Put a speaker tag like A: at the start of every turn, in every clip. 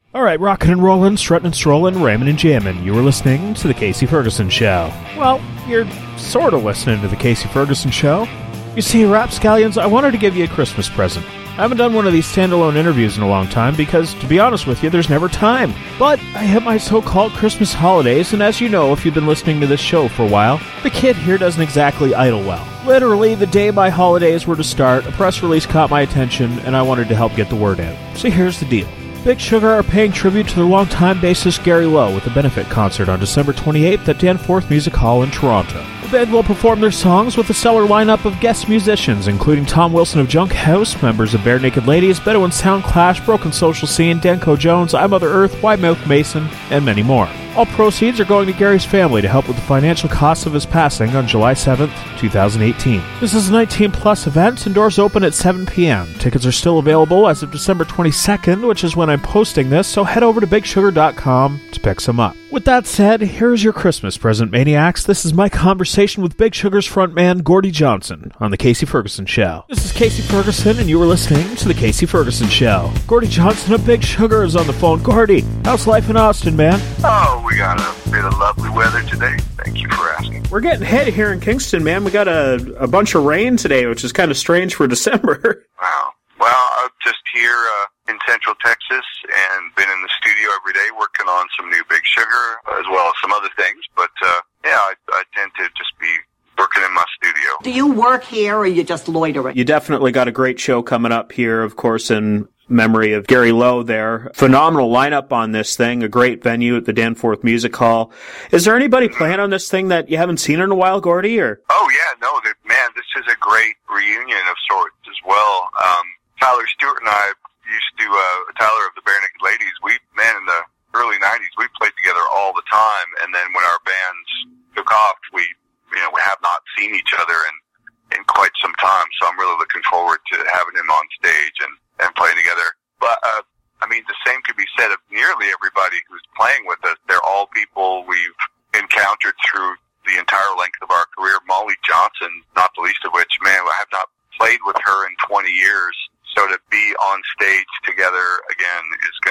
A: All right, rockin' and rollin', struttin' and strollin', rammin' and jammin'. You were listening to The Casey Ferguson Show. Well, you're sort of listening to The Casey Ferguson Show. You see, Rapscallions, I wanted to give you a Christmas present. I haven't done one of these standalone interviews in a long time because, to be honest with you, there's never time. But I hit my so-called Christmas holidays, and as you know, if you've been listening to this show for a while, the kid here doesn't exactly idle well. Literally, the day my holidays were to start, a press release caught my attention, and I wanted to help get the word out. So here's the deal. Big Sugar are paying tribute to their longtime bassist Gary Lowe with a benefit concert on December 28th at Danforth Music Hall in Toronto. The band will perform their songs with a stellar lineup of guest musicians, including Tom Wilson of Junk House, members of Bare Naked Ladies, Bedouin Sound Clash, Broken Social Scene, Danko Jones, I Mother Earth, Wide Mouth Mason, and many more. All proceeds are going to Gary's family to help with the financial costs of his passing on July 7th, 2018. This is a 19-plus event, and doors open at 7 p.m. Tickets are still available as of December 22nd, which is when I'm posting this, so head over to BigSugar.com to pick some up. With that said, here's your Christmas present, Maniacs. This is my conversation with Big Sugar's frontman, Gordie Johnson, on The Casey Ferguson Show. This is Casey Ferguson, and you were listening to The Casey Ferguson Show. Gordie Johnson of Big Sugar is on the phone. Gordie, how's life in Austin, man?
B: Oh, we got a bit of lovely weather today. Thank you for asking.
A: We're getting hit here in Kingston, man. We got a bunch of rain today, which is kind of strange for December.
B: Wow. Well, I'm just here in Central Texas and been in the studio every day working on some new Big Sugar as well as some other things. But, I tend to just be working in my studio.
C: Do you work here or you just loitering?
A: You definitely got a great show coming up here, of course, in memory of Gary Lowe there. Phenomenal lineup on this thing, a great venue at the Danforth Music Hall. Is there anybody playing on this thing that you haven't seen in a while, Gordie? Or?
B: Oh, yeah, no, man, this is a great reunion of sorts as well. Tyler Stewart and I used to, Tyler of the Bare Naked Ladies, in the early 90s, we played together all the time, and then when our bands took off, we have not seen each other in quite some time, so I'm really looking forward to having him on stage and playing together. But, the same could be said of nearly everybody who's playing with us. They're all people we've encountered through the entire length of our career. Molly Johnson, not the least of which, man, I have not played with her in 20 years. So to be on stage together again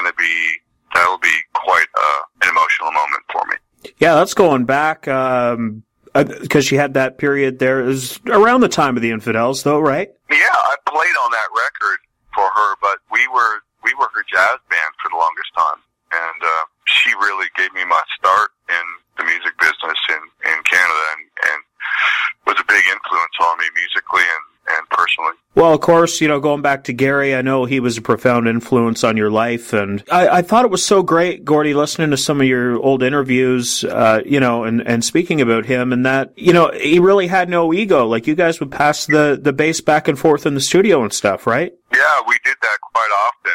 B: that'll be quite an emotional moment for me.
A: Yeah, that's going back, because she had that period there. It was around the time of the Infidels, though, right?
B: Yeah, I played on that record for her, but we were her jazz band for the longest time, and she really gave me my start in the music business in Canada, and was a big influence on me musically and personally.
A: Well, of course, going back to Gary, I know he was a profound influence on your life, and I thought it was so great, Gordie, listening to some of your old interviews, and speaking about him, and that, he really had no ego. Like, you guys would pass the bass back and forth in the studio and stuff, right?
B: Yeah, we did that quite often.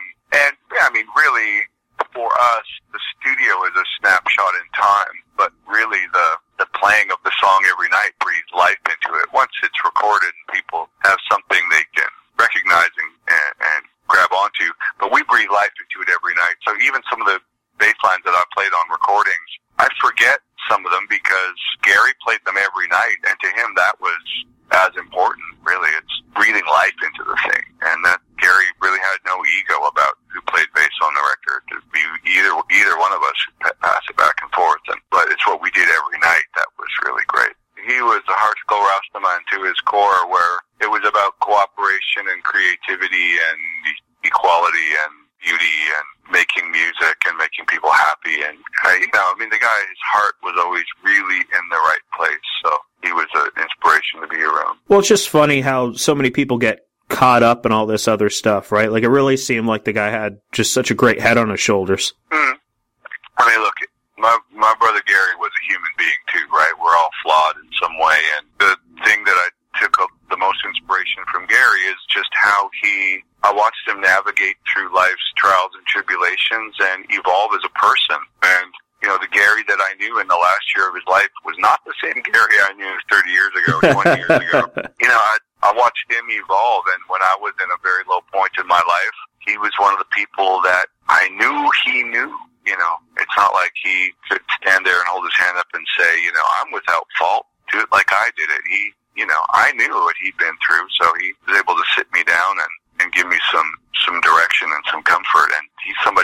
B: Really, for us, the studio is a snapshot in time, but really the playing of the song every night breathes life into it. Once it's recorded and people have something they can recognize and grab onto, but we breathe life into it every night. So even some of the bass lines that I played on recordings, I forget some of them because Gary played them every night, and to him that was as important, really. It's breathing life into the thing, and that Gary really had no ego about who played bass on the record. It'd be either one of us who pass it back and forth, but it's what we did every night that was really great. He was a hardcore Rastaman to his core, where it was about cooperation and creativity and equality and beauty and making music and making people happy. And, the guy, his heart was always really in the right place, so he was an inspiration to be around.
A: Well, it's just funny how so many people get caught up in all this other stuff, right? Like, it really seemed like the guy had just such a great head on his shoulders.
B: Look, my brother Gary was a human being too, right? We're all flawed in some way, and the thing that I took the most inspiration from Gary is just how I watched him navigate through life's trials and tribulations and evolve as a person. And, the Gary that I knew in the last year of his life was not the same Gary I knew 30 years ago, 20 years ago. I watched him evolve, and when I was in a very low point in my life, he was one of the people that I knew he knew. It's not like he could stand there and hold his hand up and say, I'm without fault. Do it like I did it. I knew what he'd been through, so he was able to sit me down and give me some direction and some comfort. And he's somebody I believe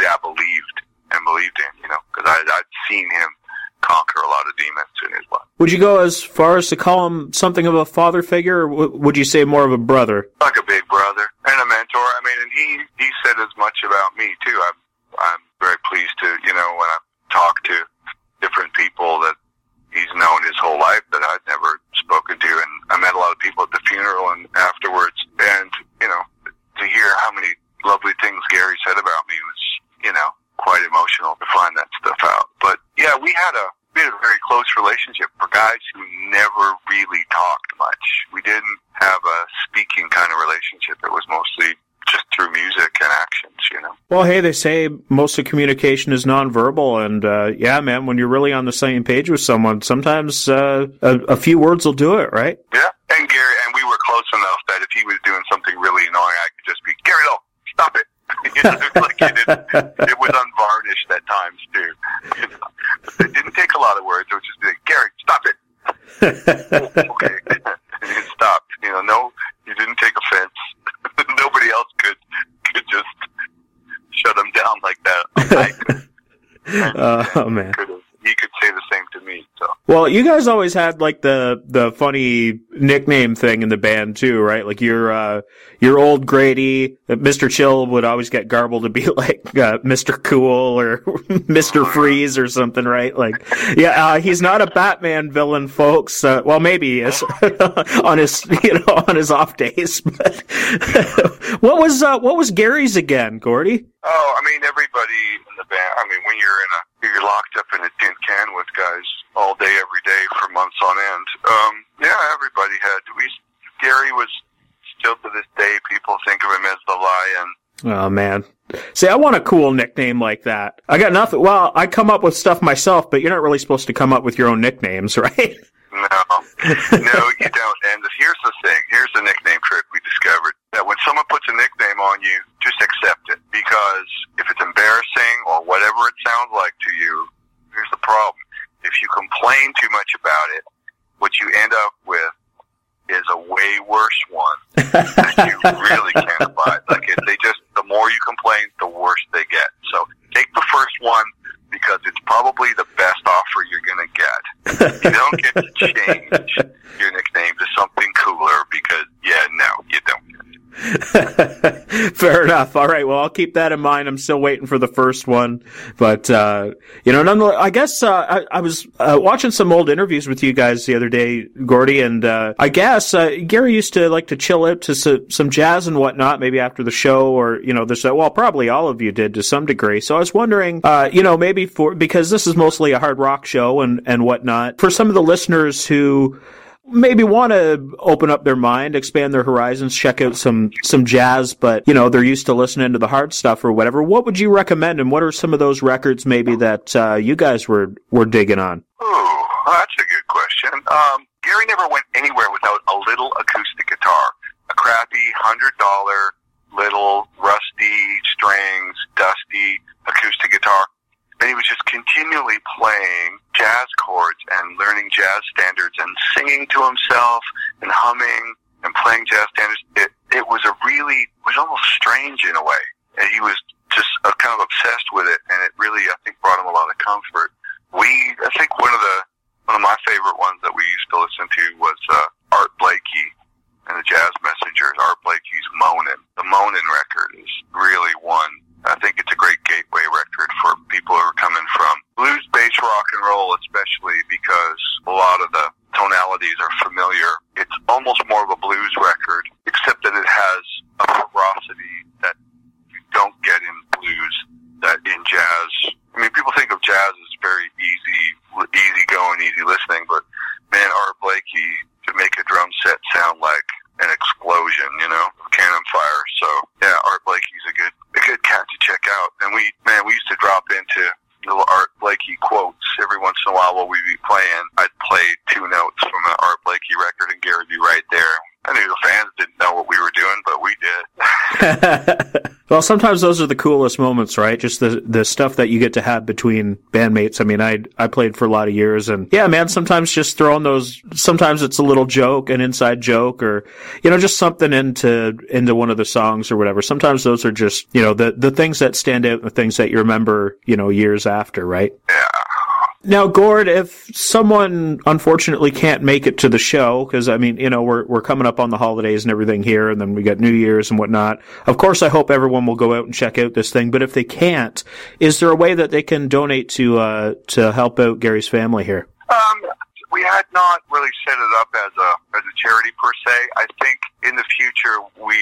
B: believed in, because I'd seen him conquer a lot of demons in his life.
A: Would you go as far as to call him something of a father figure, or would you say more of a brother?
B: Like a big brother and a mentor. I mean, and he said as much about me too. I'm very pleased to, when I talk to different people that he's known his whole life that I've never spoken to, and I met a lot of people at the funeral and afterwards, and to hear how many lovely things Gary said about me was, quite emotional to find that stuff out. But yeah, we had a very close relationship for guys who never really talked much. We didn't have a speaking kind of relationship. It was mostly just through music and actions,
A: Well, hey, they say most of communication is nonverbal, and yeah, man, when you're really on the same page with someone, sometimes a few words will do it, right?
B: Yeah, and Gary, and we were close enough that if he was doing something really annoying, I could just be, Gary, no, stop it. It was unvarnished at times too. It didn't take a lot of words. It would just be like, Gary, stop it. Okay, and it stopped. No, you didn't take offense. Nobody else could just shut him down like that. I could.
A: Oh man.
B: He could say the same to me. So.
A: Well, you guys always had like the funny nickname thing in the band too, right? Like your old Grady, Mr. Chill would always get garbled to be like Mr. Cool or Mr. Freeze or something, right? Like, yeah, he's not a Batman villain, folks. Well, maybe he is on his on his off days. But what was Gary's again, Gordy?
B: Oh, I mean, everybody in the band. I mean, when you're locked up in a tin can with guys all day, every day for months on end. Yeah, everybody had. Gary was still to this day. People think of him as the Lion.
A: Oh man. See, I want a cool nickname like that. I got nothing. Well, I come up with stuff myself, but you're not really supposed to come up with your own nicknames, right?
B: No, you don't. And here's the thing. Here's the nickname trick we discovered. That when someone puts a nickname on you, just accept it. Because if it's embarrassing or whatever it sounds like to you, here's the problem. If you complain too much about it, what you end up with is a way worse one that you really can't abide. Like, the more you complain, the worse they get. So take the first one, because it's probably the best offer you're going to get. You don't get to change your nickname to something cooler because, no, you don't.
A: Fair enough. All right. Well, I'll keep that in mind. I'm still waiting for the first one. But, nonetheless, I guess I was watching some old interviews with you guys the other day, Gordy, and I guess Gary used to like to chill out to some jazz and whatnot, maybe after the show, or, probably all of you did to some degree. So I was wondering, maybe because this is mostly a hard rock show and whatnot, for some of the listeners who maybe want to open up their mind, expand their horizons, check out some jazz, but, they're used to listening to the hard stuff or whatever. What would you recommend, and what are some of those records maybe that you guys were digging on?
B: Oh, that's a good question. Gary never went anywhere without a little acoustic guitar. A crappy $100 little rusty strings, dusty acoustic guitar. And he was just continually playing jazz chords and learning jazz standards and singing to himself and humming and playing jazz standards. It was almost strange in a way. And he was just kind of obsessed with it, and it really, I think, brought him a lot of comfort. I think one of my favorite ones that we used to listen to was Art Blakey and the Jazz Messengers. Art Blakey's Moanin'. The Moanin' record is really one. I think it's a great gateway record for people who are coming from blues, bass, rock and roll, especially because a lot of the tonalities are familiar. It's almost more of a blues record, except that it has a ferocity that you don't get in blues, that in jazz. I mean, people think of jazz as very easy going, easy listening, but man, Art Blakey could make a drum set sound like an explosion, cannon fire. So yeah, Art Blakey's a good cat to check out. And we used to drop into little Art Blakey quotes every once in a while while we'd be playing. I'd play 2 notes from an Art Blakey record and Gary'd be right there. I knew the fans didn't know what we were doing, but we did.
A: Well, sometimes those are the coolest moments, right? Just the stuff that you get to have between bandmates. I mean, I played for a lot of years, and yeah, man, sometimes just throwing those, sometimes it's a little joke, an inside joke, or, just something into one of the songs or whatever. Sometimes those are just, the things that stand out, the things that you remember, years after, right?
B: Yeah.
A: Now, Gord, if someone unfortunately can't make it to the show, because I mean, we're coming up on the holidays and everything here, and then we got New Year's and whatnot. Of course, I hope everyone will go out and check out this thing. But if they can't, is there a way that they can donate to help out Gary's family here?
B: We had not really set it up as a charity per se. I think in the future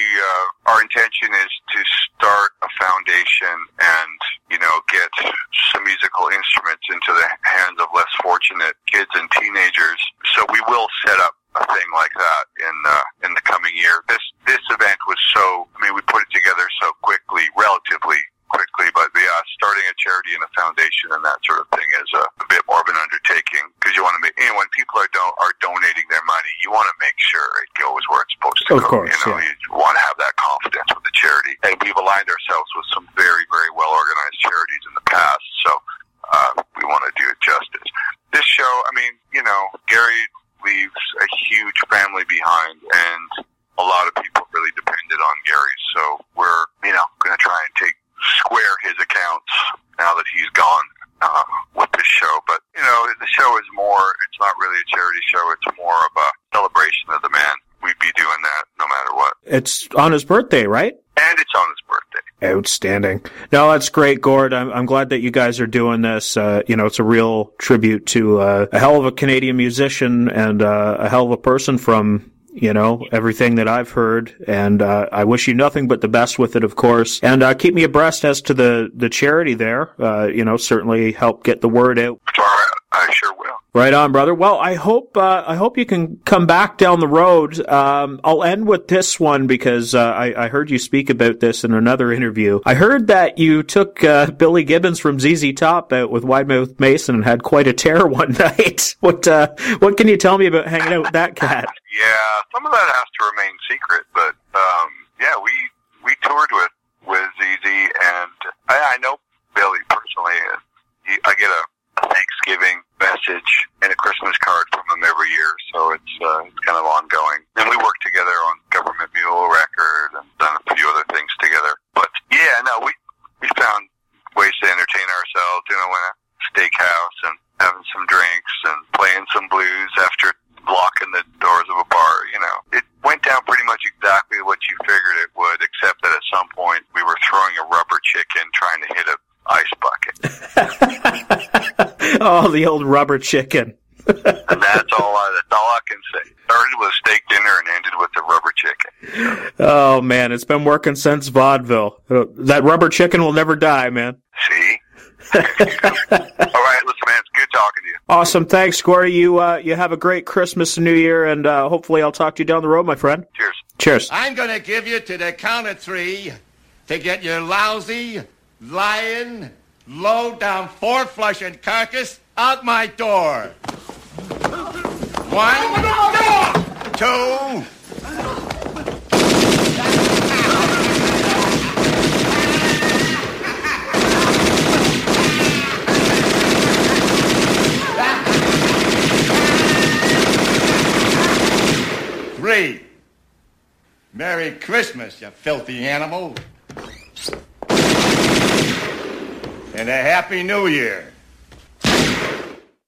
B: our intention is to start a foundation and get some musical instruments into the hands of less fortunate kids and teenagers. So we will set up a thing like that in the coming year. This event was we put it together so relatively quickly, but starting a charity and a foundation and that sort of thing is a bit more of an undertaking, because you want to make, when people are donating their money, you want to make sure it goes where it's supposed to go.
A: Of course,
B: You want to have that confidence with the charity, and we've aligned ourselves with some very, very well organized charities in the past, so we want to do it justice. This show, Gary leaves a huge family behind, and a lot of people really depended on Gary, so we're going to try and square his accounts now that he's gone with this show. But the show is it's not really a charity show, it's more of a celebration of the man. We'd be doing that no matter what. It's
A: on his birthday, right?
B: And it's on his birthday.
A: Outstanding. No, that's great, Gord. I'm glad that you guys are doing this. It's a real tribute to a hell of a Canadian musician and a hell of a person from everything that I've heard, and I wish you nothing but the best with it, of course. And keep me abreast as to the charity there. Certainly help get the word out.
B: All right, I sure will.
A: Right on, brother. Well, I hope you can come back down the road. I'll end with this one because I heard you speak about this in another interview. I heard that you took Billy Gibbons from ZZ Top out with Wide Mouth Mason and had quite a tear one night. What can you tell me about hanging out with that cat?
B: Yeah, some of that has to remain secret, but we toured with ZZ, and I know Billy personally. I get a Thanksgiving message and a Christmas card from him every year, so it's kind of ongoing. And we worked together on Government Mule record and done a few other things together. But we found ways to entertain ourselves, in a steakhouse and having some drinks and playing some blues after locking the doors of a bar. It went down pretty much exactly what you figured it would, except that at some point we were throwing a rubber chicken trying to hit a ice bucket.
A: Oh, the old rubber chicken.
B: And that's all I can say. Started with a steak dinner and ended with the rubber chicken.
A: Oh, man, it's been working since vaudeville. That rubber chicken will never die, man.
B: See? All right, listen, man, it's good talking to you.
A: Awesome. Thanks, Corey. You have a great Christmas and New Year, and hopefully I'll talk to you down the road, my friend.
B: Cheers.
A: Cheers.
D: I'm going to give you to the count of 3 to get your lousy, lying, low-down, four-flushing carcass out my door. 1, 2... Merry Christmas, you filthy animal. And a Happy New Year.